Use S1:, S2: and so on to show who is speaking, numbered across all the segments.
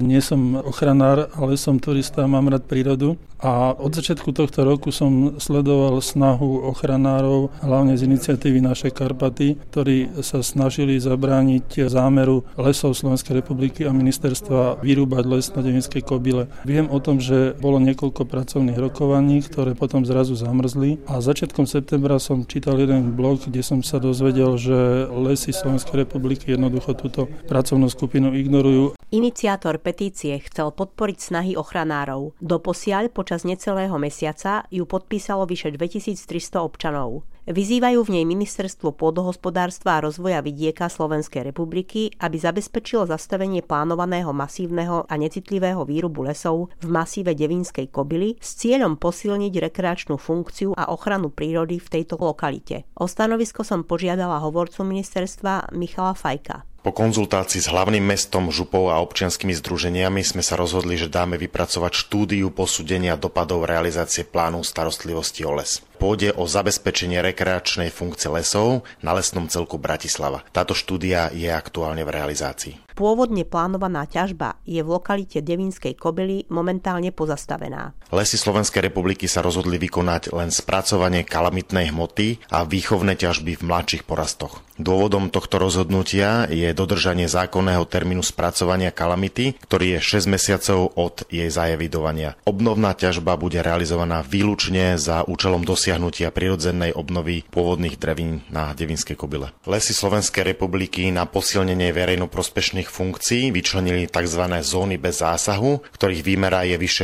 S1: Nie som ochranár, ale som turista, mám rád prírodu. A od začiatku tohto roku som sledoval snahu ochranárov, hlavne z iniciatívy Naše Karpaty, ktorí sa snažili zabrániť zámeru Lesov Slovenskej republiky a ministerstva vyrúbať les na Devinskej Kobyle. Viem o tom, že bolo niekoľko pracovných rokovaní, ktoré potom zrazu zamrzli. A začiatkom septembra som čítal jeden blog, kde som sa dozvedel, že Lesy Slovenskej republiky jednoducho túto pracovnú skupinu ignorujú.
S2: Iniciátor petície chcel podporiť snahy ochranárov. Doposiaľ počas necelého mesiaca ju podpísalo vyše 2300 občanov. Vyzývajú v nej Ministerstvo pôdohospodárstva a rozvoja vidieka Slovenskej republiky, aby zabezpečilo zastavenie plánovaného masívneho a necitlivého výrubu lesov v masíve Devínskej Kobily s cieľom posilniť rekreačnú funkciu a ochranu prírody v tejto lokalite. O stanovisko som požiadala hovorcu ministerstva Michala Fajka.
S3: Po konzultácii s hlavným mestom, župou a občianskymi združeniami sme sa rozhodli, že dáme vypracovať štúdiu posúdenia dopadov realizácie plánu starostlivosti o les. Pôjde o zabezpečenie rekreačnej funkcie lesov na lesnom celku Bratislava. Táto štúdia je aktuálne v realizácii.
S2: Pôvodne plánovaná ťažba je v lokalite Devínskej Kobily momentálne pozastavená.
S3: Lesy Slovenskej republiky sa rozhodli vykonať len spracovanie kalamitnej hmoty a výchovné ťažby v mladších porastoch. Dôvodom tohto rozhodnutia je dodržanie zákonného termínu spracovania kalamity, ktorý je 6 mesiacov od jej zaevidovania. Obnovná ťažba bude realizovaná výlučne za účelom dosiahnutia prirodzenej obnovy pôvodných drevín na Devínskej Kobyle. Lesy Slovenskej republiky na posilnenie verejnoprospešných funkcií vyčlenili tzv. Zóny bez zásahu, ktorých výmera je vyše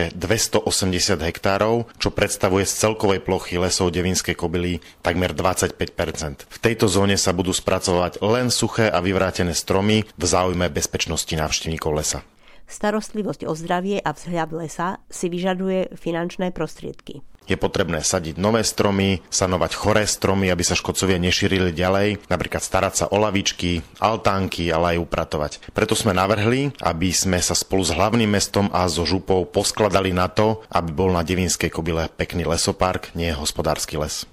S3: 280 hektárov, čo predstavuje z celkovej plochy lesov Devínskej Kobily takmer 25%. V tejto zóne sa budú spracovať len suché a vyvrátené stromy v záujme bezpečnosti návštevníkov lesa.
S2: Starostlivosť o zdravie a vzhľad lesa si vyžaduje finančné prostriedky.
S3: Je potrebné sadiť nové stromy, sanovať choré stromy, aby sa škodcovia nešírili ďalej, napríklad starať sa o lavičky, altánky, ale aj upratovať. Preto sme navrhli, aby sme sa spolu s hlavným mestom a so župou poskladali na to, aby bol na Devínskej Kobyle pekný lesopark, nie hospodársky les.